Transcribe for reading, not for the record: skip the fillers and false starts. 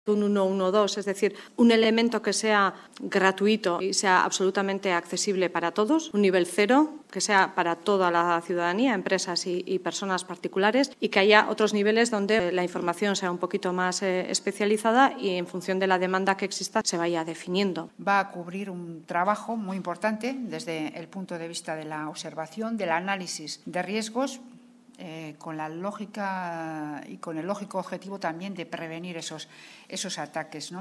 un 112, es decir, un elemento que sea gratuito y sea absolutamente accesible para todos, un nivel 0, que sea para toda la ciudadanía, empresas y personas particulares, y que haya otros niveles donde la información sea un poquito más especializada y en función de la demanda que exista se vaya definiendo. Va a cubrir un trabajo muy importante desde el punto de vista de la observación, del análisis de riesgos, con la lógica y con el lógico objetivo también de prevenir esos ataques, ¿no?